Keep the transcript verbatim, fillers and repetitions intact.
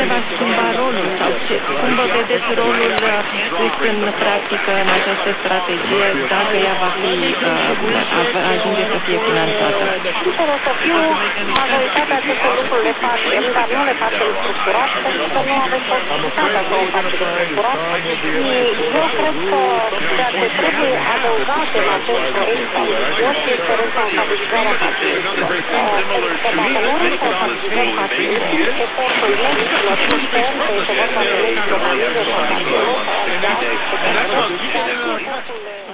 va schimba rolul sau ce, cum vă vedeți rolul pus în practică în această strategie, dacă ea va fi, uh, ajunge să fie finanțată? Sinceră să fiu, majoritatea acestor lucruri le facem, dar nu le facem structurat, pentru că nu avem posibilitatea să o facem structurat. Și eu cred că ceea ce trebuie adăugat în acest proiect sau viziune este responsabilizarea pacienților. Pentru că dacă nu responsabilizăm pacienții, efortul medicilor și sper că este vorba de medici de familie sau cardiolog sau alți,